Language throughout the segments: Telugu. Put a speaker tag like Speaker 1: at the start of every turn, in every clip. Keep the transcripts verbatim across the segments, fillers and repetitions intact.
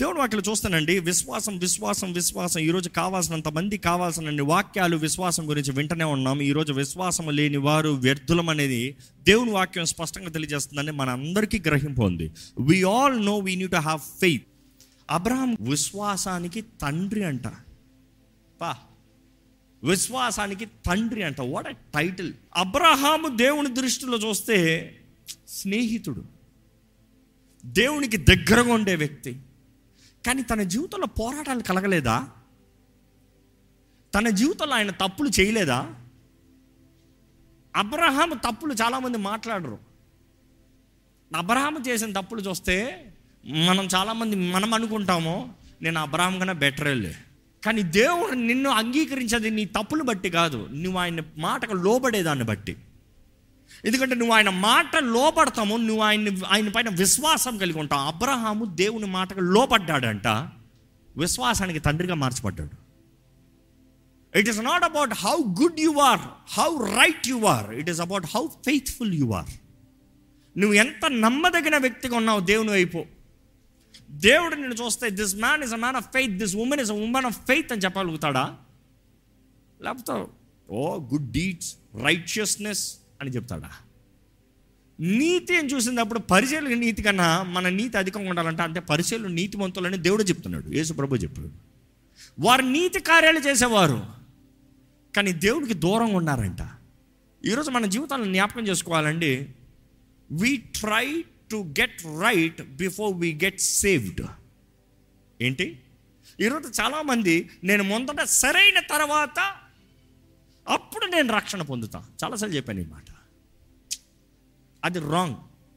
Speaker 1: దేవుని వాక్యాలు చూస్తానండి, విశ్వాసం విశ్వాసం విశ్వాసం. ఈరోజు కావాల్సినంత మంది కావాల్సిన వాక్యాలు విశ్వాసం గురించి వింటనే ఉన్నాం. ఈరోజు విశ్వాసం లేని వారు వ్యర్థులం అనేది దేవుని వాక్యం స్పష్టంగా తెలియజేస్తుందని మన అందరికీ గ్రహింపు ఉంది. We all know we need to have faith. Abraham విశ్వాసానికి తండ్రి అంట. పా విశ్వాసానికి తండ్రి అంట. What a title. అబ్రహాము దేవుని దృష్టిలో చూస్తే స్నేహితుడు, దేవునికి దగ్గరగా ఉండే వ్యక్తి. కానీ తన జీవితంలో పోరాటాలు కలగలేదా? తన జీవితంలో ఆయన తప్పులు చేయలేదా? అబ్రహాము తప్పులు చాలామంది మాట్లాడరు. అబ్రహాము చేసిన తప్పులు చూస్తే మనం చాలామంది మనం అనుకుంటాము, నేను అబ్రహాం కన్నా బెటరేలే. కానీ దేవుడు నిన్ను అంగీకరించేది నీ తప్పులు బట్టి కాదు, నువ్వు ఆయన మాటకు లోబడేదాన్ని బట్టి. ఎందుకంటే నువ్వు ఆయన మాట లోపడతాము, నువ్వు ఆయన ఆయన పైన విశ్వాసం కలిగి ఉంటావు. అబ్రహాము దేవుని మాటకు లోపడ్డాడంట, విశ్వాసానికి తండ్రిగా మార్చబడ్డాడు. It is not about how good you are, how right you are, it is about how faithful you are. నువ్వు ఎంత నమ్మదగిన వ్యక్తిగా ఉన్నావు దేవుని వైపు. దేవుడు నిన్ను చూస్తే this man is a man of faith, this woman is a woman of faith అని చెప్పగలుగుతాడా? లేకపోతే ఓ గుడ్ డీడ్స్, రైచియస్నెస్ అని చెప్తాడా? నీతి అని చూసినప్పుడు పరిచయలు నీతి కన్నా మన నీతి అధికంగా ఉండాలంటే అంటే పరిచయలు నీతిమంతులని దేవుడు చెప్తున్నాడు, యేసు ప్రభు చెప్పాడు. వారు నీతి కార్యాలు చేసేవారు కానీ దేవుడికి దూరంగా ఉన్నారంట. ఈరోజు మన జీవితాలను జ్ఞాపకం చేసుకోవాలండి. We try to get right before we get saved. ఏంటి? ఈరోజు చాలామంది నేను మొదట సరైన తర్వాత అప్పుడు నేను రక్షణ పొందుతా. చాలాసార్లు చెప్పాను ఈ మాట. అది wrong.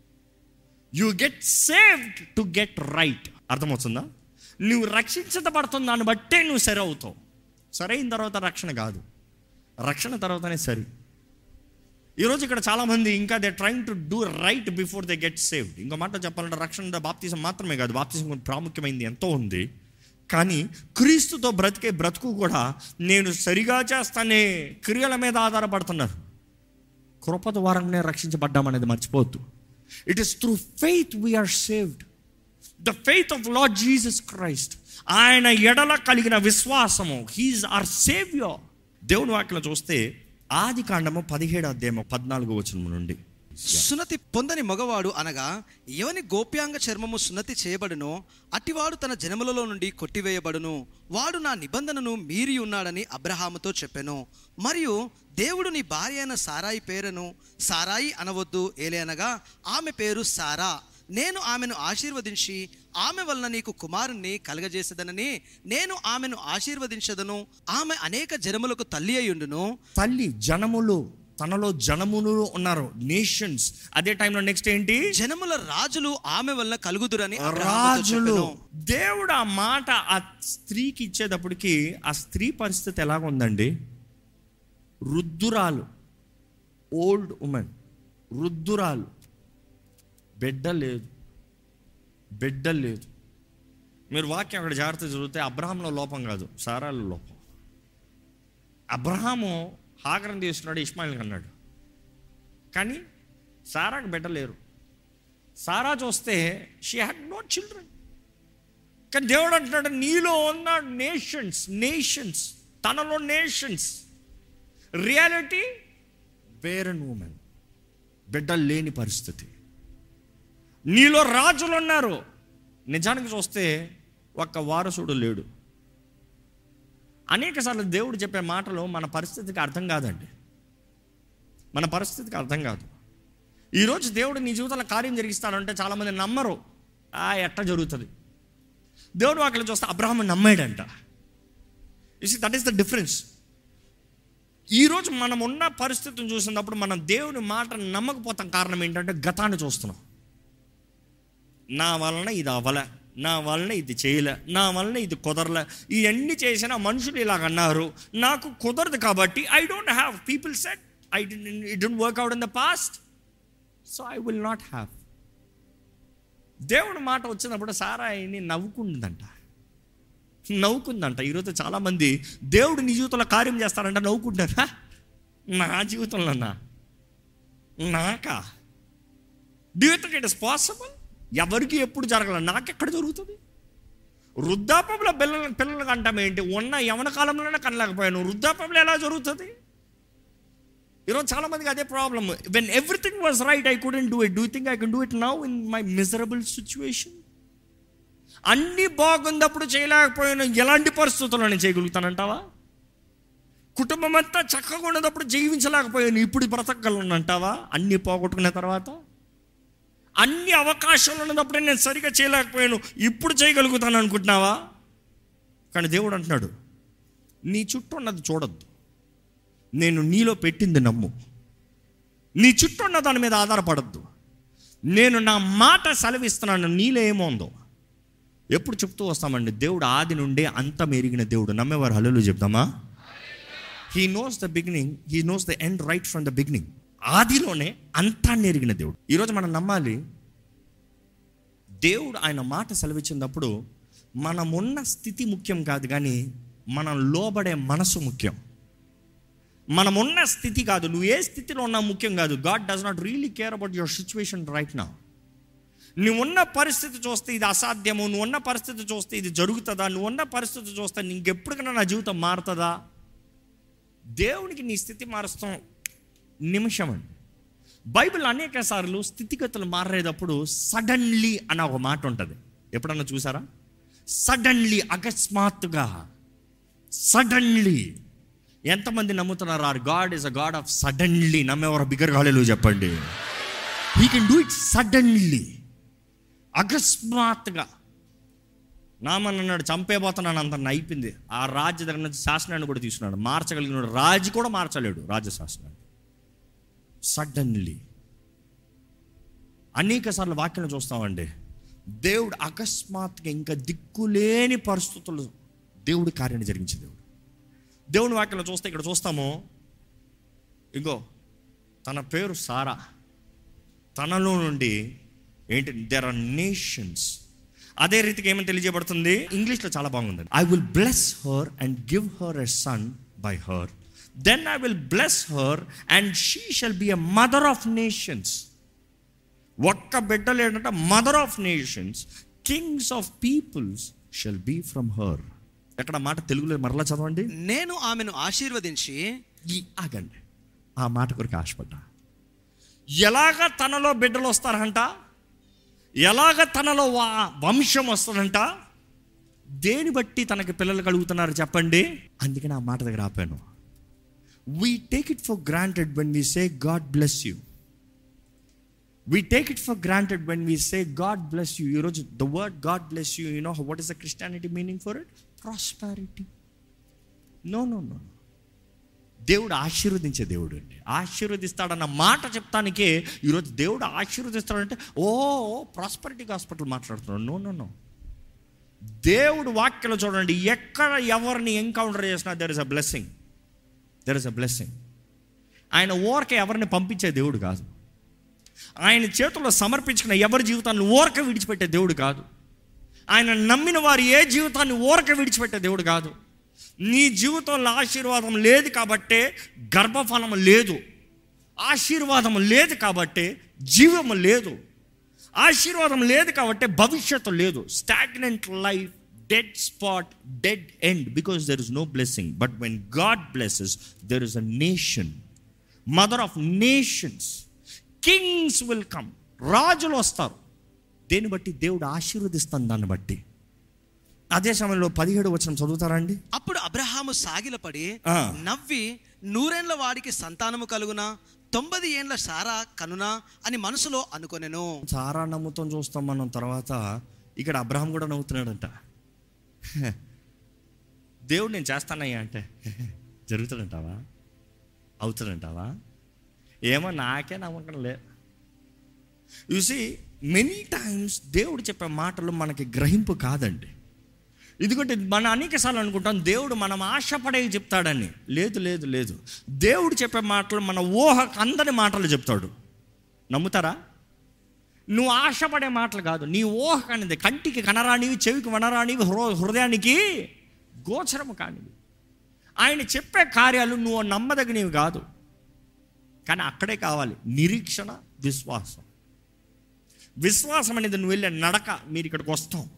Speaker 1: You get saved to get right. అర్థమవుతుందా? నువ్వు రక్షించబడుతున్న దాన్ని బట్టే నువ్వు సరి అవుతావు. సరైన తర్వాత రక్షణ కాదు, రక్షణ తర్వాతనే సరి. ఈరోజు ఇక్కడ చాలామంది ఇంకా they trying to do right before they get saved. ఇంకో మాట చెప్పాలంటే రక్షణ బాప్తిజం మాత్రమే కాదు, బాప్తిజం ప్రాముఖ్యమైనది ఎంతో ఉంది. కానీ క్రీస్తుతో బ్రతికే బ్రతుకు కూడా నేను సరిగా చేస్తానే క్రియల మీద ఆధారపడుతున్నారు. కృప ద్వారానే రక్షించబడ్డామనేది మర్చిపోవద్దు. It is through faith we are saved. The faith of Lord Jesus Christ. ఆయన ఎడల కలిగిన విశ్వాసము, హీఈస్ అవర్ సేవియర్. దేవుని వాక్యం చూస్తే ఆది కాండము పదిహేడు అధ్యాయము పద్నాలుగు వచనం నుండి,
Speaker 2: సున్నతి పొందని మగవాడు అనగా ఎవని గోప్యాంగ చర్మము సున్నతి చేయబడునో అటివాడు తన జనములలో నుండి కొట్టివేయబడును. వాడు నా నిబంధనను మీరి ఉన్నాడని అబ్రహాముతో చెప్పెను. మరియు దేవుడు నీ భార్య అయిన సారాయి పేరును సారాయి అనవద్దు, ఏలే ఆమె పేరు సారా. నేను ఆమెను ఆశీర్వదించి ఆమె వలన నీకు కుమారుణ్ణి కలగజేసేదనని నేను ఆమెను ఆశీర్వదించదను. ఆమె అనేక జనములకు తల్లి అయ్యుండును.
Speaker 1: తల్లి, జనములు, తనలో జనములు ఉన్నారు, నేషన్స్. అదే టైంలో నెక్స్ట్ ఏంటి?
Speaker 2: జనముల రాజులు ఆమె వలన కలుగుదురని
Speaker 1: రాజులు. దేవుడు ఆ మాట ఆ స్త్రీకి ఇచ్చేటప్పటికి ఆ స్త్రీ పరిస్థితి ఎలాగ ఉందండి? వృద్ధురాలు, ఓల్డ్ ఉమెన్, వృద్ధురాలు, బిడ్డ లేదు, బిడ్డ లేదు. మీరు వాక్యం అక్కడ జాగ్రత్త చదివితే అబ్రహాంలో లోపం కాదు, సారాలో లోపం. అబ్రహాము హాగరం తీసుకున్నాడు, ఇష్మాయిల్ అన్నాడు, కానీ సారాకు బిడ్డ లేరు. సారా చూస్తే షీ హ్యాడ్ నో చిల్డ్రన్. కానీ దేవుడు అంటున్నాడు నీలో ఉన్న నేషన్స్, నేషన్స్, తనలో నేషన్స్. రియాలిటీ బేరన్ ఉమెన్, బిడ్డలు లేని పరిస్థితి. నీలో రాజులు ఉన్నారు, నిజానికి చూస్తే ఒక్క వారసుడు లేడు. అనేక సార్లు దేవుడు చెప్పే మాటలు మన పరిస్థితికి అర్థం కాదండి, మన పరిస్థితికి అర్థం కాదు. ఈరోజు దేవుడు నీ జీవితంలో కార్యం జరిగిస్తాడంటే చాలామంది నమ్మరు. ఆ ఎట్ట జరుగుతుంది? దేవుడు వాక్యం చూస్తే అబ్రహాము నమ్మాడంట. You see, that is the difference. ఈరోజు మనం ఉన్న పరిస్థితిని చూసినప్పుడు మనం దేవుని మాట నమ్మకపోతాం. కారణం ఏంటంటే గతాన్ని చూస్తున్నాం. నా వలన ఇది అవ్వలే, నా వలన ఇది చేయలే, నా వలన ఇది కుదరలే, ఇవన్నీ చేసిన మనుషులు ఇలాగ అన్నారు, నాకు కుదరదు కాబట్టి I don't have. People said I didn't it didn't work out in the past, so I will not have. దేవుడి మాట వచ్చినప్పుడు సారాయిని నవ్వుకుందంట, నవ్వుకుందంట. ఈరోజు చాలామంది దేవుడు నీ జీవితంలో కార్యం చేస్తారంట నవ్వుకుంటారా? నా జీవితంలోనా? నాకా? Do you think it is possible? ఎవరికి ఎప్పుడు జరగల, నాకెక్కడ జరుగుతుంది? వృద్ధాపంలో పిల్లలు పిల్లలు కంటాం ఏంటి? ఉన్న యవన కాలంలోనే కనలేకపోయాను, వృద్ధాపంలో ఎలా జరుగుతుంది? ఈరోజు చాలా మందికి అదే problem. When everything was right I couldn't do it. Do think I can do it now in my miserable situation? అన్నీ బాగున్నప్పుడు చేయలేకపోయాను, ఎలాంటి పరిస్థితుల్లో నేను చేయగలుగుతానంటావా? కుటుంబం అంతా చక్కగా ఉన్నప్పుడు జీవించలేకపోయాను, ఇప్పుడు బ్రతకగలను అంటావా? అన్నీ పోగొట్టుకున్న తర్వాత అన్ని అవకాశాలు ఉన్నప్పుడే నేను సరిగా చేయలేకపోయాను, ఇప్పుడు చేయగలుగుతాను అనుకుంటున్నావా? కానీ దేవుడు అంటున్నాడు, నీ చుట్టూ ఉన్నది చూడొద్దు, నేను నీలో పెట్టింది నమ్ము. నీ చుట్టూ ఉన్న దాని మీద ఆధారపడద్దు. నేను నా మాట సెలవిస్తున్నాను, నీలో ఏమో ఉందో. ఎప్పుడు చెప్తూ వస్తామండి, దేవుడు ఆది నుండే అంతం ఎరిగిన దేవుడు. నమ్మేవారు హల్లెలూయా చెప్తామా? He knows the beginning, he knows the end right from the beginning. ఆదిలోనే అంతాన్ని ఎరిగిన దేవుడు. ఈరోజు మనం నమ్మాలి, దేవుడు ఆయన మాట సెలవిచ్చినప్పుడు మనమున్న స్థితి ముఖ్యం కాదు, కానీ మనం లోబడే మనసు ముఖ్యం. మనమున్న స్థితి కాదు, నువ్వు ఏ స్థితిలో ఉన్నా ముఖ్యం కాదు. God does not really care about your situation right now. నువ్వు ఉన్న పరిస్థితి చూస్తే ఇది అసాధ్యము, నువ్వు ఉన్న పరిస్థితి చూస్తే ఇది జరుగుతుందా, నువ్వు ఉన్న పరిస్థితి చూస్తే ఇంకెప్పటికైనా నా జీవితం మారుతుందా? దేవునికి నీ స్థితి మారుస్తాం నిమిషం అండి. బైబిల్ అనేక సార్లు స్థితిగతులు మారేటప్పుడు సడన్లీ అన్న ఒక మాట ఉంటుంది. ఎప్పుడన్నా చూసారా? సడన్లీ, అకస్మాత్తుగా, సడన్లీ. ఎంతమంది నమ్ముతున్నారు our God is a God of suddenly? నమ్మేవారు బిగ్గర హల్లెలూయా చెప్పండి. He can do it suddenly, అకస్మాత్తుగా. నామన్ అన్నాడు, చంపేపోతున్నాను అంత అయిపోయింది. ఆ రాజ్య దగ్గర నుంచి శాసనాన్ని కూడా తీసుకున్నాడు. మార్చగలిగినాడు, రాజు కూడా మార్చలేడు రాజ్య శాసనాన్ని. సడన్లీ. అనేక సార్లు వాక్యం చూస్తామండి, దేవుడు అకస్మాత్తుగా ఇంకా దిక్కులేని పరిస్థితులు దేవుడి కార్యాన్ని జరిగించే దేవుడు. దేవుని వాక్యంలో చూస్తే ఇక్కడ చూస్తాము, ఇంకో తన పేరు సారా, తనలో నుండి ఏంటి, దేర్ ఆర్ నేషన్స్. అదే రీతికి ఏమని తెలియజేయబడుతుంది? ఇంగ్లీష్లో చాలా బాగుంది. I will bless her and give her a son by her, then I will bless her and she shall be a mother of nations. ఒక్క బిడ్డ లేదంట, mother of nations, kings of peoples shall be from her. ఎక్కడ మాట తెలుగులో మరలా చదవండి.
Speaker 2: నేను ఆమెను ఆశీర్వదించి.
Speaker 1: ఈ ఆగండి, ఆ మాట కొరకు ఆశపడ్డా. ఎలాగ తనలో బిడ్డలు వస్తారంట, ఎలాగ తనలో వంశం వస్తుందంట, దేని బట్టి తనకి పిల్లలు కలుగుతున్నారు చెప్పండి? అందుకని ఆ మాట దగ్గర ఆపాను. We take it for granted when we say God bless you. We take it for granted when we say God bless you. ఈరోజు the word God bless you, you know what is the Christianity meaning for it? Prosperity. No no no దేవుడు ఆశీర్వదించే దేవుడు అండి. ఆశీర్వదిస్తాడన్న మాట చెప్తానికే ఈరోజు దేవుడు ఆశీర్వదిస్తాడంటే ఓ ప్రాస్పరిటీ హాస్పిటల్ మాట్లాడుతున్నాడు. నో నో నో దేవుడు వాక్యలో చూడండి, ఎక్కడ ఎవరిని ఎన్కౌంటర్ చేసినా there is a blessing, there is a blessing. ఆయన ఓరక ఎవరిని పంపించే దేవుడు కాదు. ఆయన చేతుల్లో సమర్పించుకున్న ఎవరి జీవితాన్ని ఓరక విడిచిపెట్టే దేవుడు కాదు. ఆయన నమ్మిన వారు ఏ జీవితాన్ని ఓరక విడిచిపెట్టే దేవుడు కాదు. నీ జీవితంలో ఆశీర్వాదం లేదు కాబట్టే గర్భఫలం లేదు, ఆశీర్వాదం లేదు కాబట్టే జీవము లేదు, ఆశీర్వాదం లేదు కాబట్టి భవిష్యత్తు లేదు. Stagnant life, dead spot, dead end, because there is no blessing. But when God blesses there is a nation, mother of nations, kings will come. రాజులు వస్తారు. దేన్ని బట్టి? దేవుడు ఆశీర్వదిస్తాను దాన్ని బట్టి. అదే సమయంలో పదిహేడు వచనం చదువుతారండి.
Speaker 2: అప్పుడు అబ్రహాము సాగిలపడి నవ్వి, నూరేండ్ల వాడికి సంతానము కలుగునా, తొంభై ఏండ్ల సారా కనునా అని మనసులో అనుకొనెను.
Speaker 1: సారా నమ్ముతాం చూస్తాం మనం. తర్వాత ఇక్కడ అబ్రహాం కూడా నవ్వుతున్నాడంట. దేవుడు నేను చేస్తానయ్యా అంటే జరుగుతాడంటావా? అవుతాడంటావా? ఏమో నాకే నమ్మకం లే. యు సీ మెనీ టైమ్స్ దేవుడు చెప్పే మాటలు మనకి గ్రహింపు కాదండి. ఎందుకంటే మనం అనేక సార్లు అనుకుంటాం దేవుడు మనం ఆశపడేవి చెప్తాడని. లేదు లేదు లేదు దేవుడు చెప్పే మాటలు మన ఊహకు అందని మాటలు చెప్తాడు. నమ్ముతారా? నువ్వు ఆశపడే మాటలు కాదు, నీ ఊహకు అనేది, కంటికి కనరానివి, చెవికి వనరానివి, హృ హృదయానికి గోచరము కానివి. ఆయన చెప్పే కార్యాలు నువ్వు నమ్మదగినవి కాదు, కానీ అక్కడే కావాలి నిరీక్షణ, విశ్వాసం. విశ్వాసం అనేది నువ్వు వెళ్ళే నడక. మీరు ఇక్కడికి వస్తాం,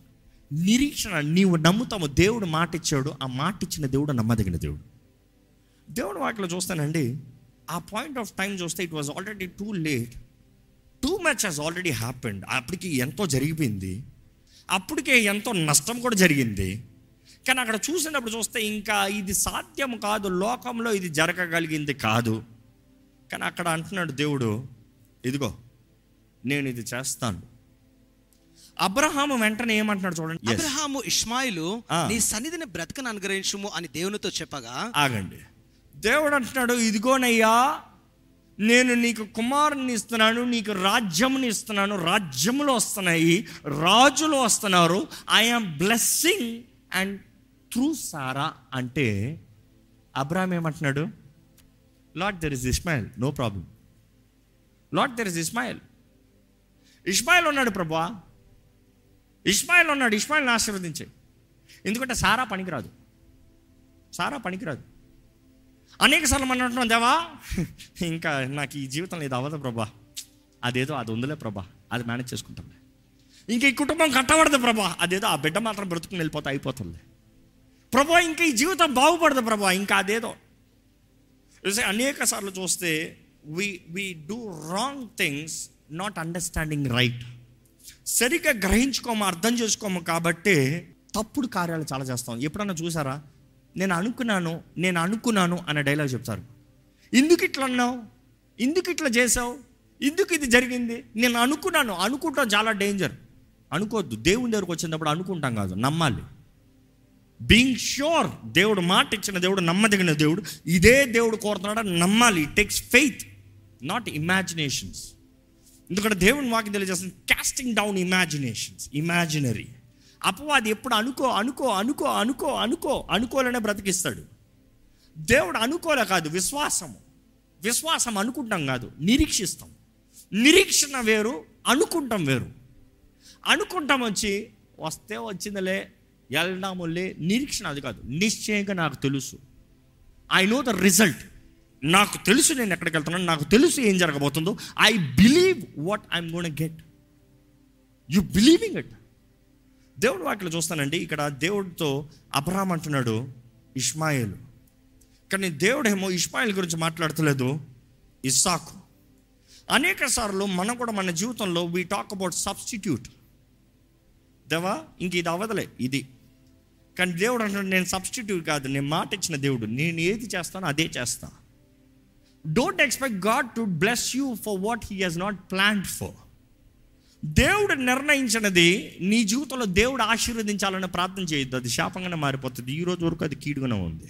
Speaker 1: నిరీక్షణ. నీవు నమ్ముతావు, దేవుడు మాట ఇచ్చాడు, ఆ మాట ఇచ్చిన దేవుడు నమ్మదగిన దేవుడు. దేవుడు వాటిలో చూస్తానండి, ఆ పాయింట్ ఆఫ్ టైం చూస్తే it was already too late, too much has already happened. అప్పటికి ఎంతో జరిగిపోయింది, అప్పటికే ఎంతో నష్టం కూడా జరిగింది. కానీ అక్కడ చూసినప్పుడు చూస్తే ఇంకా ఇది సాధ్యం కాదు, లోకంలో ఇది జరగగలిగింది కాదు. కానీ అక్కడ అంటున్నాడు దేవుడు, ఇదిగో నేను ఇది చేస్తాను. అబ్రహాము వెంటనే ఏమంటున్నాడు చూడండి,
Speaker 2: అబ్రహాము ఇష్మాయిలు నీ సన్నిధిని బ్రతకను అనుగ్రహించుము అని దేవునితో చెప్పగా,
Speaker 1: ఆగండి, దేవుడు అంటున్నాడు, ఇదిగోనయ్యా నేను నీకు కుమారుని ఇస్తున్నాను, నీకు రాజ్యముని ఇస్తున్నాను, రాజ్యములు వస్తున్నాయి, రాజులు వస్తున్నారు, I'm blessing and through Sarah. అంటే అబ్రహాం ఏమంటున్నాడు, Lord there is Ishmael, no problem. Lord there is Ishmael, Ishmael ఉన్నాడు ప్రభా, ఇస్మాయిల్ ఉన్నాడు, ఇస్మాయిల్ని ఆశీర్వదించే. ఎందుకంటే సారా పనికిరాదు, సారా పనికిరాదు. అనేక సార్లు మనం అంటున్నాం, దేవా ఇంకా నాకు ఈ జీవితంలో ఇది అవ్వదు ప్రభా, అదేదో అది ఉందిలే ప్రభా, అది మేనేజ్ చేసుకుంటాం. ఇంకా ఈ కుటుంబం కట్టబడదు ప్రభా, అదేదో ఆ బిడ్డ మాత్రం బ్రతుకుని వెళ్ళిపోతే అయిపోతుంది ప్రభా, ఇంకా ఈ జీవితం బాగుపడదు ప్రభా, ఇంకా అదేదో. అనేక సార్లు చూస్తే we we do wrong things not understanding right. సరిగ్గా గ్రహించుకోము, అర్థం చేసుకోము, కాబట్టి తప్పుడు కార్యాలు చాలా చేస్తాం. ఎప్పుడన్నా చూసారా, నేను అనుకున్నాను నేను అనుకున్నాను అనే డైలాగ్ చెప్తారు. ఎందుకు ఇట్లా అన్నావు, ఎందుకు ఇట్లా చేసావు, ఎందుకు ఇది జరిగింది, నేను అనుకున్నాను. అనుకుంటాం చాలా డేంజర్. అనుకోవద్దు. దేవుని దగ్గరకు వచ్చినప్పుడు అనుకుంటాం కాదు, నమ్మాలి. బీయింగ్ ష్యూర్, దేవుడు మాట ఇచ్చిన దేవుడు, నమ్మదగిన దేవుడు, ఇదే దేవుడు కోరుతున్నాడు, నమ్మాలి. It takes faith, not imaginations. ఎందుకంటే దేవుని వాక్యం తెలియజేస్తుంది, కాస్టింగ్ డౌన్ ఇమాజినేషన్స్, ఇమాజినరీ. అపవాది ఎప్పుడు అనుకో అనుకో అనుకో అనుకో అనుకో అనుకోలేనే బ్రతికిస్తాడు. దేవుడు అనుకోలే కాదు, విశ్వాసము. విశ్వాసం అనుకుంటాం కాదు, నిరీక్షిస్తాం. నిరీక్షణ వేరు, అనుకుంటాం వేరు. అనుకుంటాం వచ్చి వస్తే వచ్చిందిలే, వెళ్దాములే. నిరీక్షణ అది కాదు, నిశ్చయంగా నాకు తెలుసు, ఐ నో ద రిజల్ట్. నాకు తెలుసు నేను ఎక్కడికి వెళ్తున్నాను, నాకు తెలుసు ఏం జరగబోతుందో. I believe what I'm gonna get. You believing it. దేవుడు వాటిలో చూస్తానండి, ఇక్కడ దేవుడితో అబ్రహాం అంటున్నాడు ఇష్మాయేలు, కానీ దేవుడేమో ఇష్మాయేల్ గురించి మాట్లాడతలేదు, ఇస్సాకు. అనేక సార్లు మనం కూడా మన జీవితంలో వీ టాక్ అబౌట్ సబ్స్టిట్యూట్. దేవా ఇంక ఇది అవ్వదలే ఇది, కానీ దేవుడు అంటున్నాడు నేను సబ్స్టిట్యూట్ కాదు, నేను మాట ఇచ్చిన దేవుడు, నేను ఏది చేస్తానో అదే చేస్తా. Don't expect God to bless you for what he he's not planned for. దేవుడు నిర్ణయించినది నీ జీవితంలో దేవుడు ఆశీర్వదించాలని ప్రార్థన చేయొద్దు, అది శాపంగానే మారిపోతుంది. ఈ రోజు వరకు అది కీడుగానే ఉంది.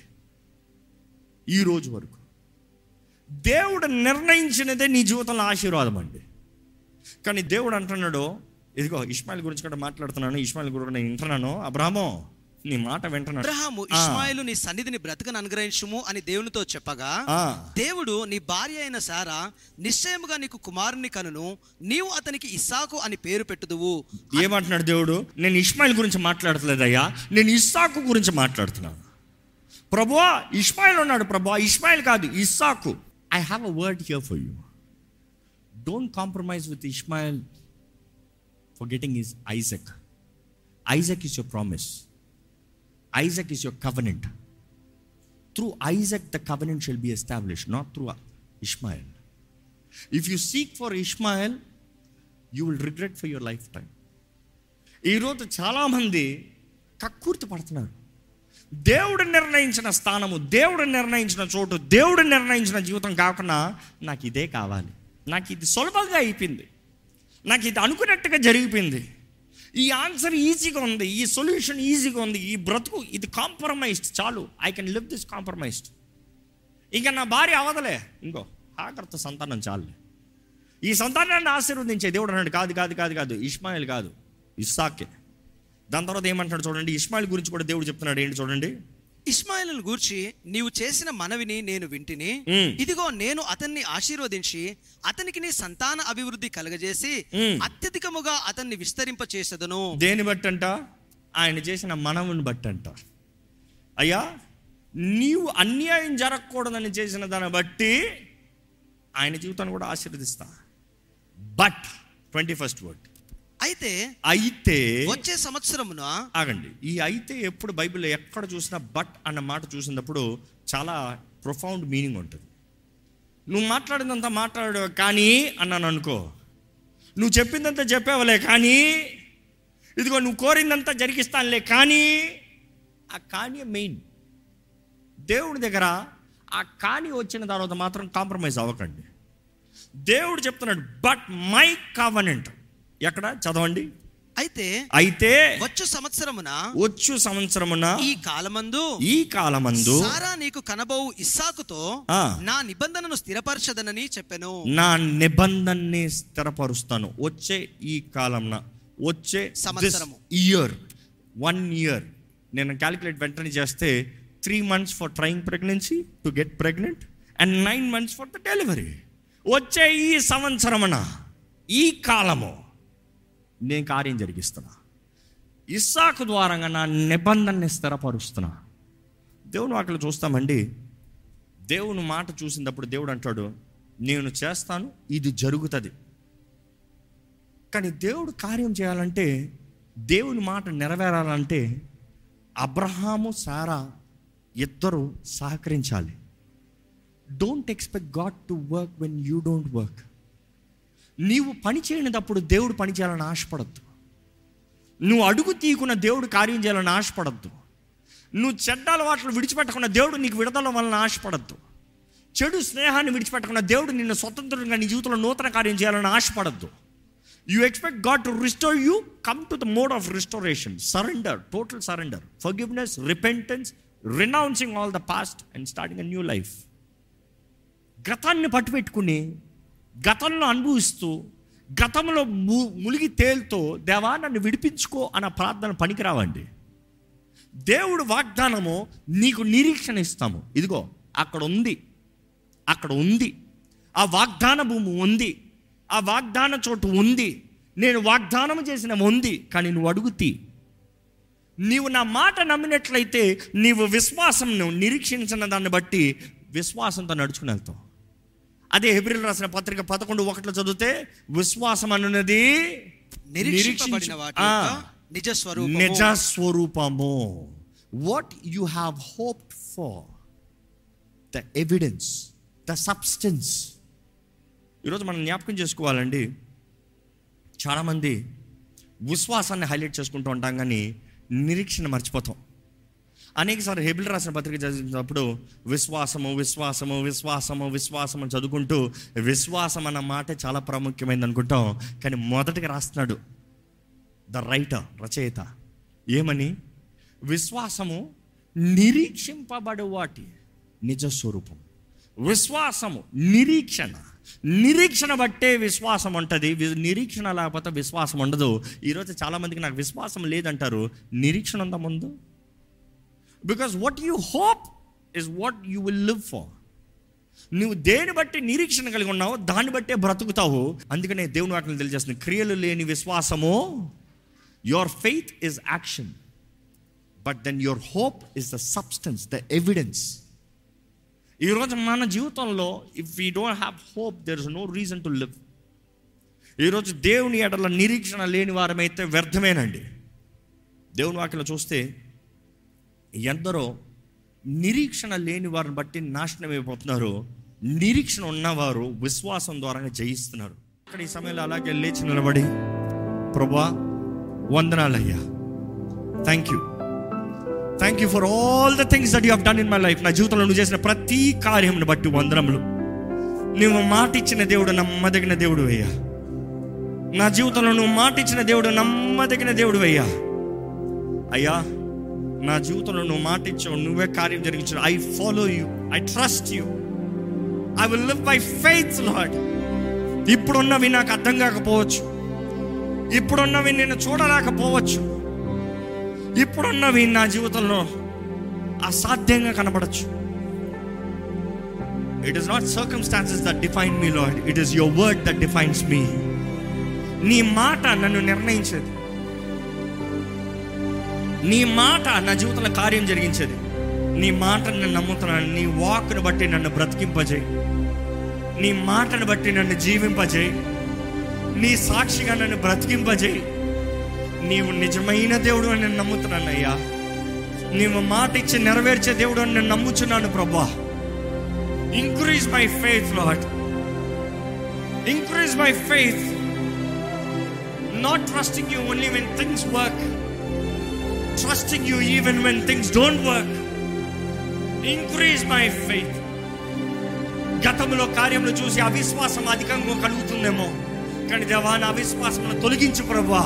Speaker 1: ఈ రోజు వరకు దేవుడు నిర్ణయించినదే నీ జీవితంలో ఆశీర్వాదం అండి. కానీ దేవుడు అంటున్నాడు, ఇదిగో ఇష్మాయిల్ గురించి కూడా మాట్లాడుతున్నాను, ఇష్మాయిల్ గురించి నేను వింటున్నాను, అబ్రహాము నీ మాట వింటున్నాను.
Speaker 2: అబ్రహాము ఇష్మాయేలు నీ సన్నిధిని బ్రతకను అనుగ్రహించుము అని దేవునితో చెప్పగా, దేవుడు నీ భార్య అయిన సారా నిశ్చయముగా నీకు కుమారుని కనును, నీవు అతనికి ఇస్సాకు అని పేరు పెట్టుదువు.
Speaker 1: ఏమంటున్నాడు దేవుడు? నేను ఇష్మాయిల్ గురించి మాట్లాడట్లేదయ్యా, నేను ఇస్సాకు గురించి మాట్లాడుతున్నాను. ప్రభువా ఇష్మాయిల్ ఉన్నాడు, ప్రభువా ఇష్మాయిల్ కాదు Isaac. I have a word here for you. Don't compromise with Ishmael for getting his Isaac. Isaac is your promise. Isaac is your covenant. Through Isaac the covenant shall be established, not through Ishmael. If you seek for Ishmael, you will regret for your lifetime. ఈరోజు చాలామంది కక్కుర్తి పడుతున్నారు. దేవుడు నిర్ణయించిన స్థానము, దేవుడు నిర్ణయించిన చోటు, దేవుడు నిర్ణయించిన జీవితం కాకుండా నాకు ఇదే కావాలి, నాకు ఇది సులభంగా అయిపోయింది, నాకు ఇది అనుకున్నట్టుగా జరిగిపోయింది, ఈ ఆన్సర్ ఈజీగా ఉంది, ఈ సొల్యూషన్ ఈజీగా ఉంది, ఈ బ్రతుకు ఇది కాంప్రమైజ్డ్, చాలు, I can live this compromised. ఇంకా నా భార్య అవదలే, ఇంకో ఆఖరితో సంతానం చాలులే, ఈ సంతానాన్ని ఆశీర్వదించే దేవుడు అన్నాడు. కాదు కాదు కాదు కాదు ఇష్మాయిల్ కాదు, ఇస్సాకే. దాని తర్వాత ఏమంటాడు చూడండి, ఇష్మాయిల్ గురించి కూడా దేవుడు చెప్తున్నాడు. ఏంటి చూడండి,
Speaker 2: ఇష్మాయేలును గూర్చి నీవు చేసిన మనవిని నేను వింటిని, ఇదిగో నేను అతన్ని ఆశీర్వదించి అతనికి నీ సంతాన అభివృద్ధి కలగజేసి అత్యధికముగా అతన్ని విస్తరింప చేసేదను.
Speaker 1: దేని బట్టంట? ఆయన చేసిన మనవుని బట్టంట. అయ్యా నీవు అన్యాయం జరగకూడదని చేసిన దాన్ని బట్టి ఆయన జీవితాన్ని కూడా ఆశీర్వదిస్తా. బట్ ట్వంటీ ఫస్ట్ వర్డ్,
Speaker 2: అయితే
Speaker 1: అయితే
Speaker 2: వచ్చే సంవత్సరమున,
Speaker 1: ఆగండి, ఈ అయితే ఎప్పుడు బైబిల్లో ఎక్కడ చూసినా బట్ అన్న మాట చూసినప్పుడు చాలా ప్రొఫౌండ్ మీనింగ్ ఉంటుంది. నువ్వు మాట్లాడిందంతా మాట్లాడావు కానీ అన్నాను అనుకో, నువ్వు చెప్పిందంతా చెప్పావులే కానీ, ఇదిగో నువ్వు కోరిందంతా జరిగిస్తానులే కానీ, ఆ కానీ మెయిన్. దేవుడి దగ్గర ఆ కానీ వచ్చిన తర్వాత మాత్రం కాంప్రమైజ్ అవ్వకండి. దేవుడు చెప్తున్నాడు బట్ మై కవెనెంట్. ఎక్కడ చదవండి.
Speaker 2: అయితే
Speaker 1: అయితే
Speaker 2: వచ్చు సంవత్సరమున,
Speaker 1: వచ్చు సంవత్సరమున
Speaker 2: ఈ కాలమందు,
Speaker 1: ఈ కాలమందు
Speaker 2: సారా నీకు కనబోవు ఇస్సాకుతో
Speaker 1: ఆ.
Speaker 2: నా నిబంధనను స్థిరపరచదనని చెప్పెను.
Speaker 1: నా నిబంధనని స్థిరపరుస్తాను. వచ్చే ఈ కాలంన, వచ్చే
Speaker 2: సంవత్సరము,
Speaker 1: ఇయర్, వన్ ఇయర్. నేను క్యాలిక్యులేట్ వెంటనే చేస్తే three months for trying pregnancy to get pregnant and nine months for the delivery. వచ్చే ఈ సంవత్సరమున, ఈ కాలము నేను కార్యం జరిగిస్తున్నా. ఇస్సాకు ద్వారంగా నా నిబంధనని స్థిరపరుస్తున్నా. దేవుని వాక్యలో చూస్తామండి, దేవుని మాట చూసినప్పుడు దేవుడు అంటాడు నేను చేస్తాను, ఇది జరుగుతుంది. కానీ దేవుడు కార్యం చేయాలంటే, దేవుని మాట నెరవేరాలంటే అబ్రహాము సారా ఇద్దరు సహకరించాలి. Don't expect God to work when you don't work. నీవు పని చేయనిటప్పుడు దేవుడు పని చేయాలని ఆశపడద్దు. నువ్వు అడుగు తీయకున్న దేవుడు కార్యం చేయాలని ఆశపడద్దు. నువ్వు చెడ్డ అలవాట్లు విడిచిపెట్టకుండా దేవుడు నీకు విడుదల వలన ఆశపడద్దు. చెడు స్నేహాన్ని విడిచిపెట్టకుండా దేవుడు నిన్ను స్వతంత్రంగా నీ జీవితంలో నూతన కార్యం చేయాలని ఆశపడద్దు. You expect God to restore you, come to the mode of restoration. Surrender, total surrender. Forgiveness, repentance, renouncing all the past and starting a new life. గతాన్ని పట్టుపెట్టుకుని, గతంలో అనుభవిస్తూ, గతంలో ములిగి తేలుతో దేవా నన్ను విడిపించుకో అన్న ప్రార్థన పనికిరావండి. దేవుడు వాగ్దానము నీకు నిరీక్షణ ఇస్తాము. ఇదిగో అక్కడ ఉంది, అక్కడ ఉంది, ఆ వాగ్దాన భూమి ఉంది, ఆ వాగ్దాన చోటు ఉంది, నేను వాగ్దానం చేసిన ఉంది. కానీ నువ్వు అడుగుతీ, నీవు నా మాట నమ్మినట్లయితే నీవు విశ్వాసం, నిరీక్షించిన దాన్ని బట్టి విశ్వాసంతో నడుచుకుని వెళ్తావు. అదే హెబ్రీయులకు రాసిన పత్రిక పదకొండు ఒకటిలో చదివితే విశ్వాసం అనున్నది
Speaker 2: నిరీక్షింపబడిన వాటి యొక్క నిజ స్వరూపము.
Speaker 1: నిజ స్వరూపము. What you have hoped for, the evidence, the substance. ఈరోజు మనం జ్ఞాపకం చేసుకోవాలండి, చాలామంది విశ్వాసాన్ని హైలైట్ చేసుకుంటూ ఉంటాం కానీ నిరీక్షణ మర్చిపోతాం. అనేకసార్లు హెబ్రీయులకు రాసిన పత్రిక చదివినప్పుడు విశ్వాసము విశ్వాసము విశ్వాసము విశ్వాసం అని చదువుకుంటూ విశ్వాసం అన్న మాట చాలా ప్రాముఖ్యమైనది అనుకుంటాం. కానీ మొదటిగా రాస్తున్నాడు ద రైటర్, రచయిత, ఏమని? విశ్వాసము నిరీక్షింపబడు వాటి నిజ స్వరూపం. విశ్వాసము నిరీక్షణ, నిరీక్షణ బట్టే విశ్వాసం ఉంటుంది. నిరీక్షణ లేకపోతే విశ్వాసం ఉండదు. ఈరోజు చాలామందికి నాకు విశ్వాసం లేదంటారు. నిరీక్షణ ఉందా ముందు? Because what you hope is what you will live for. నువ్వు దేని బట్టి నిరీక్షణ కలిగి ఉన్నావో దాన్ని బట్టే బ్రతుకుతావు. అందుకనే దేవుని వాక్యం తెలియజేస్తుంది, క్రియలు లేని విశ్వాసము, your faith is action but then your hope is the substance, the evidence. ఈరోజు మన జీవితంలో if we don't have hope there is no reason to live. ఈరోజు దేవుని ఎడల నిరీక్షణ లేని వారమైతే వ్యర్థమేనండి. దేవుని వాక్యంలో చూస్తే ఎందరో నిరీక్షణ లేని వారిని బట్టి నాశనం అయిపోతున్నారు. నిరీక్షణ ఉన్నవారు విశ్వాసం ద్వారా జయిస్తున్నారు. అక్కడ ఈ సమయంలో అలాగే లేచి నిలబడి, ప్రభువా వందనాలయ్యా, thank you thank you for all the things that you have done in my life. నా జీవితంలో నువ్వు చేసిన ప్రతి కార్యమును బట్టి వందనములు. నువ్వు మాట ఇచ్చిన దేవుడు నమ్మదగిన దేవుడు అయ్యా. నా జీవితంలో నువ్వు మాట ఇచ్చిన దేవుడు నమ్మదగిన దేవుడు అయ్యా. అయ్యా నా జీవితంలో నువ్వు మాట ఇచ్చావు, నువ్వే కార్యం జరిగించావు. I follow you, I trust you, I will live by faith Lord. ఇప్పుడున్నవి నాకు అర్థం కాకపోవచ్చు, ఇప్పుడున్నవి నేను చూడలేకపోవచ్చు, ఇప్పుడున్నవి నా జీవితంలో అసాధ్యంగా కనబడచ్చు. It is not circumstances that define me Lord, it is your word that defines me. నీ మాట నన్ను నిర్ణయించేది, నీ మాట నా జీవితంలో కార్యం జరిగించేది. నీ మాటను నేను నమ్ముతున్నాను. నీ వాక్ను బట్టి నన్ను బ్రతికింపజేయి, నీ మాటను బట్టి నన్ను జీవింపజేయి, నీ సాక్షిగా నన్ను బ్రతికింపజేయి. నీవు నిజమైన దేవుడు అని నేను నమ్ముతున్నానయ్యా. నీవు మాట ఇచ్చి నెరవేర్చే దేవుడు అని నేను నమ్ముచున్నాను ప్రభా. Increase my faith Lord, increase my faith. Not trusting you only when things work, trusting you even when things don't work. Increase my faith. గతంలో కార్యములు చూసి అవిశ్వాసం అధికంగా కలుగుతుందేమో, కానీ దేవా నా అవిశ్వాసమును తొలగించు ప్రభువా.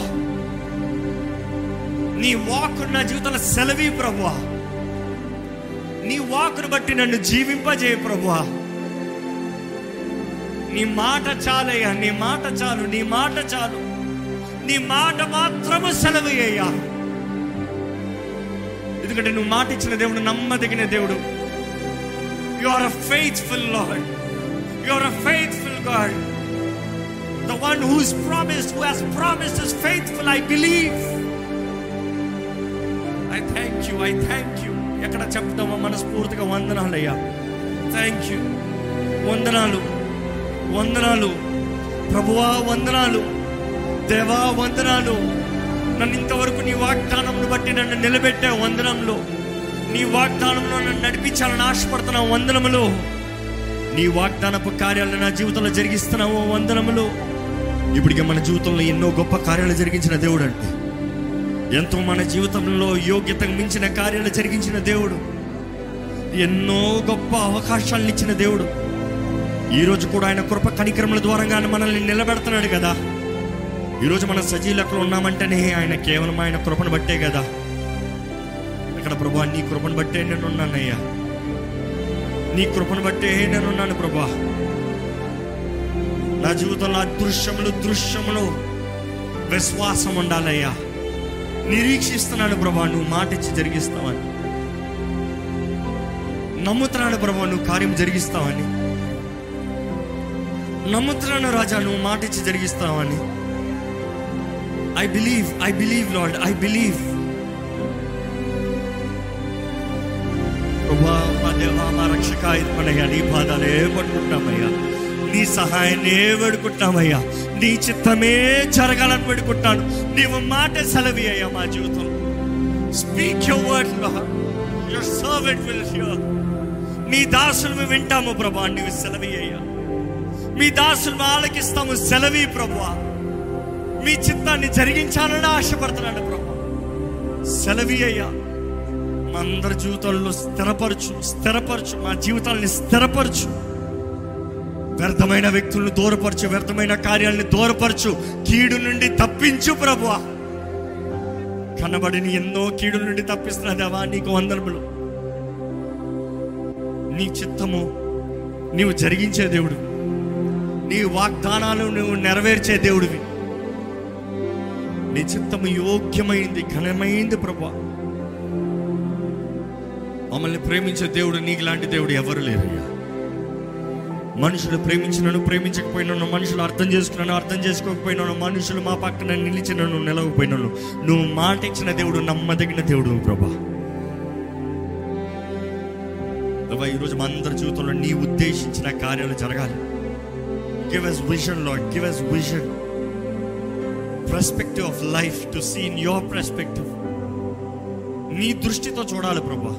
Speaker 1: నీ వాక్ నా జీవితంలో సెలవి ప్రభువా. నీ వాక్ను బట్టి నన్ను జీవింపజేయ ప్రభువా. నీ మాట చాలయ్యా, నీ మాట చాలు, నీ మాట చాలు, నీ మాట మాత్రము సెలవు అయ్యా. ఎందుకంటే నువ్వు మాట ఇచ్చిన దేవుడు నమ్మదగిన దేవుడు. You are a faithful Lord. You are a faithful God. The one who is promised, who has promised is faithful. I believe. I thank you. I thank you. ఎక్కడ చెప్తామో మనస్ఫూర్తిగా వందనాలయ్యా. Thank you. వందనాలు, వందనాలు ప్రభువా, వందనాలు దేవా, వందనాలు. నన్ను ఇంతవరకు నీ వాగ్దానంను బట్టి నన్ను నిలబెట్టే వందనంలో, నీ వాగ్దానంలో నన్ను నడిపించాలని ఆశపడుతున్నావు వందనములు. నీ వాగ్దానపు కార్యాలను నా జీవితంలో జరిగిస్తున్నావు వందనములు. ఇప్పటికే మన జీవితంలో ఎన్నో గొప్ప కార్యాలు జరిగించిన దేవుడు అంటే, ఎంతో మన జీవితంలో యోగ్యతకు మించిన కార్యాలు జరిగించిన దేవుడు, ఎన్నో గొప్ప అవకాశాలను ఇచ్చిన దేవుడు. ఈరోజు కూడా ఆయన కృప కనికరముల ద్వారా మనల్ని నిలబెడుతున్నాడు కదా. ఈరోజు మనం సజీలకులు ఉన్నామంటేనే ఆయన కేవలం ఆయన కృపను బట్టే కదా. ఇక్కడ ప్రభా నీ కృపను బట్టే నేను ఉన్నానయ్యా, నీ కృపను బట్టే నేను ఉన్నాను ప్రభా. నా జీవితంలో అదృశ్యములు దృశ్యములు విశ్వాసం ఉండాలయ్యా. నిరీక్షిస్తున్నాను ప్రభా, నువ్వు మాట ఇచ్చి జరిగిస్తావని. నమ్ముతున్నాను ప్రభా, నువ్వు కార్యం జరిగిస్తావని. నమ్ముతున్నాను రాజా, నువ్వు మాట ఇచ్చి జరిగిస్తావని. I believe, I believe Lord, I believe. ప్రభా మా దేవా, మా రక్షక మనయ్యా, నీ పాదాలే పడుకుంటామయ్యా, నీ సహాయాన్నే వేడుకుంటామయ్యా. నీ చిత్తమే జరగాలని వేడుకుంటాను. నీవు మాట సెలవి అయ్యా మా జీవితంలో. Speak your word Lord, your servant will hear. నీ దాసులు వింటాము ప్రభా, నీవు సెలవి అయ్యా. మీ దాసులు ఆలకిస్తాము, సెలవి ప్రభా. మీ చిత్తాన్ని జరిగించాలని ఆశపడుతున్నాను ప్రభా, సెలవి అయ్యా. మా అందరి జీవితాల్లో స్థిరపరచు, స్థిరపరచు, మా జీవితాలని స్థిరపరచు. వ్యర్థమైన వ్యక్తులను దూరపరచు, వ్యర్థమైన కార్యాలను దూరపరచు, కీడు నుండి తప్పించు ప్రభువా. కనబడిని ఎన్నో కీడు నుండి తప్పిస్తున్నా దేవా, నీకు వందనములు. నీ చిత్తము నీవు జరిగించే దేవుడు, నీ వాగ్దానాలు నువ్వు నెరవేర్చే దేవుడివి. నీ చిత్తము యోగ్యమైంది, ఘనమైంది ప్రభువా. మమ్మల్ని ప్రేమించే దేవుడు నీకు లాంటి దేవుడు ఎవరు లేరయ్యా. మనుషులు ప్రేమించినను ప్రేమించకపోయినాను, మనుషులు అర్థం చేసుకున్నాను అర్థం చేసుకోకపోయినాను, మనుషులు మా పక్కన నిలిచినను నిలవకపోయినాను, నువ్వు మాట ఇచ్చిన దేవుడు, నమ్మదగిన దేవుడు ప్రభా. ప్రభా ఈరోజు మా అందరి జీవితంలో నీ ఉద్దేశించిన కార్యాలు జరగాలి. Give us vision Lord, give us vision, perspective of life to see in your perspective. నీ దృష్టితో చూడాలి ప్రభా,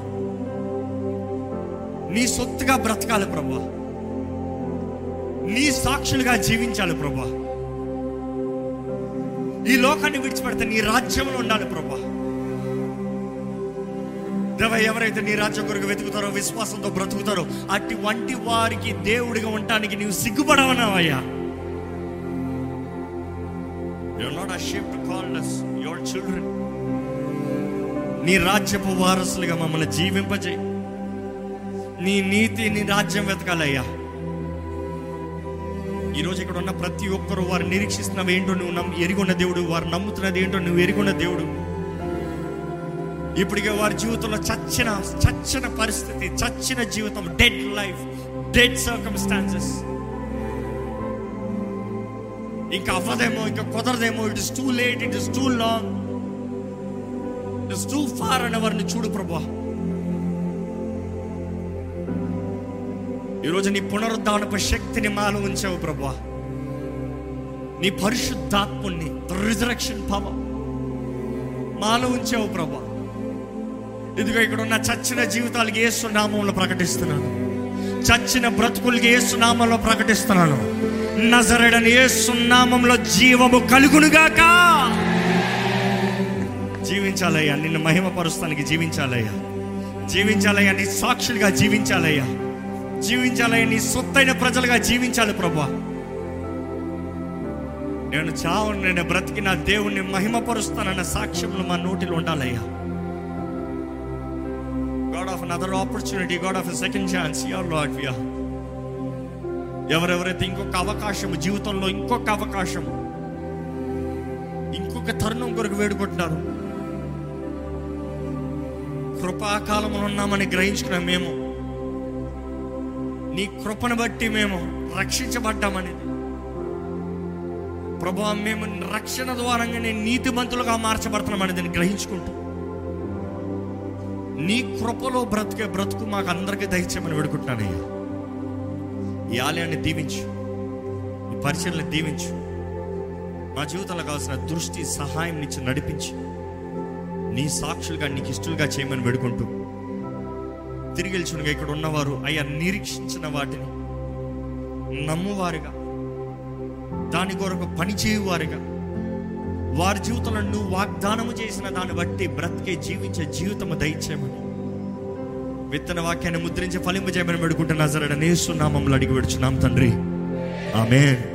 Speaker 1: నీ సొత్తుగా బ్రతకాలి ప్రభా, నీ సాక్షులుగా జీవించాలి ప్రభా. ఈ లోకాన్ని విడిచిపెడితే నీ రాజ్యంలో ఉండాలి ప్రభా. దేవా, ఎవరైతే నీ రాజ్యం కొరకు వెతుకుతారో, విశ్వాసంతో బ్రతుకుతారో, అట్టి వంటి వారికి దేవుడిగా ఉండటానికి నీవు సిగ్గుపడవనావయ్యా. You are not ashamed to call us your children. నీ రాజ్యపు వారసులుగా మమ్మల్ని జీవింపజేయి. నీ నీతి, నీ రాజ్యం వెతకాలయ్యా. ఈరోజు ఇక్కడ ఉన్న ప్రతి ఒక్కరు వారు నిరీక్షిస్తున్నవి ఏంటో నువ్వు నమ్ము ఎరిగొన్న దేవుడు, వారు నమ్ముతున్నది ఏంటో నువ్వు ఎరిగొన్న దేవుడు. ఇప్పటికే వారి జీవితంలో చచ్చిన చచ్చిన పరిస్థితి, చచ్చిన జీవితం, డెడ్ లైఫ్, డెడ్ సర్కమ్స్టాన్సెస్, ఇంకా అవ్వదేమో, ఇంకా కుదరదేమో, it is too late, it is too long, it is too far అని వారిని చూడు ప్రభా. ఈరోజు నీ పునరుద్ధానపు శక్తిని మాలో ఉంచావు ప్రభా. నీ పరిశుద్ధాత్ముని, రిజరక్షన్ పవర్, మాలో ఉంచావు ప్రభా. ఇదిగో ఇక్కడ ఉన్న చచ్చిన జీవితాలకి యేసు నామంలో ప్రకటిస్తున్నాను. చచ్చిన బ్రతుకులకి యేసు నామంలో ప్రకటిస్తున్నాను. నజరేయుడైన యేసు నామంలో జీవము కలుగునుగాక. జీవించాలయ్యా, నిన్ను మహిమపరుస్తానికి జీవించాలయ్యా, జీవించాలయ్యా, నీ సాక్షులుగా జీవించాలయ్యా, జీవించాలయ్యా, నీ సొత్తైన ప్రజలుగా జీవించాలి ప్రభా. నేను చావును నేను బ్రతికి నా దేవుణ్ణి మహిమపరుస్తానన్న సాక్ష్యంలో మా నోటిలో ఉండాలయ్యా. God of another opportunity, God of a second chance, your Lord we are. ఎవరెవరైతే ఇంకొక అవకాశం జీవితంలో, ఇంకొక అవకాశం, ఇంకొక తరుణం కొరకు వేడుకుంటున్నారు, కృపాకాలంలో ఉన్నామని గ్రహించుకున్న మేము, నీ కృపను బట్టి మేము రక్షించబడ్డామని ప్రభువా, మేము రక్షణ ద్వారంగానే నీతిమంతులుగా మార్చబడుతున్నామని దాన్ని గ్రహించుకుంటూ నీ కృపలో బ్రతికే బ్రతుకు మాకు అందరికీ దయచేయమని వేడుకుంటున్నానయ్యా. ఈ ఆలయాన్ని దీవించు, ఈ పరిచయలను దీవించు, మా జీవితంలో కావాల్సిన దృష్టి సహాయం నుంచి నడిపించి నీ సాక్షులుగా, నీకు ఇష్టలుగా చేయమని వేడుకుంటూ తిరిగి వెళ్చునుగా ఇక్కడ ఉన్నవారు అయ్యా నిరీక్షించిన వాటిని నమ్మువారుగా, దాని కొరకు పనిచేయువారుగా, వారి జీవితంలో నువ్వు వాగ్దానము చేసిన దాన్ని బట్టి బ్రతికే జీవించే జీవితము దయచేయమని, విత్తన వాక్యాన్ని ముద్రించి ఫలింపజేయమని వేడుకుంటున్నా. నజరేయుడైన యేసు నామములో అడిగి వేడుచున్నాం తండ్రి, ఆమేన్.